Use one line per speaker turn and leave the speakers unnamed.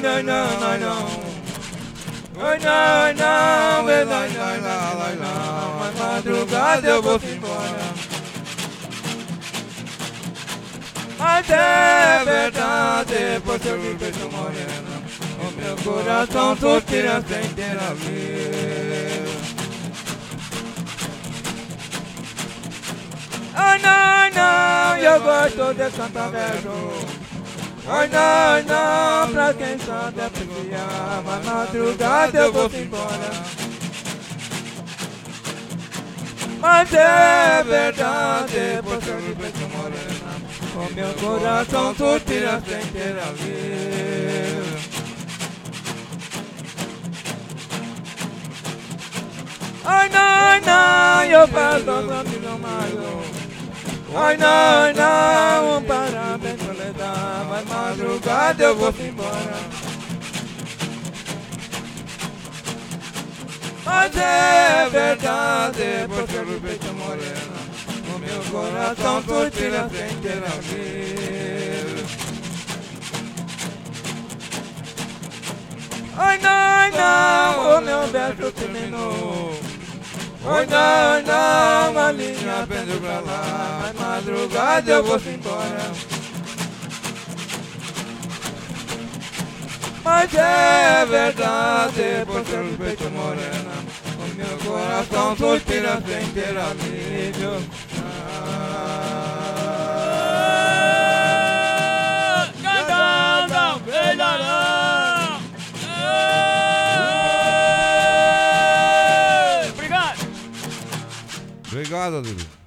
não, não, não. Oi, não, não, não, mas madrugada eu vou embora. Mas é verdade, pois eu me vejo morena. O meu coração suspira sem ter a ver. Ai, não, não, eu gosto de cantar verso. Ai, não, não, pra quem sabe apreciar. Mas madrugada eu vou embora. Mas é verdade, pois eu me vejo morena. O meu coração suspira sem ter a ver. Ai, não, não, eu faço pra mim não mais. Ai, não, não, parabéns pra levar. Mas madrugada eu vou embora. Mas é verdade, pois eu me vejo morena. O meu coração suspira sem ter a ver. Ai, não, não, o meu verso terminou. Ai, não, não, a linha pendeu pra lá. Mas madrugada eu vou embora. Mas é verdade, pois eu me vejo morena. O meu coração suspira sem ter alívio.
Cantando, melhorão. Obrigado.
Obrigado, Dudu.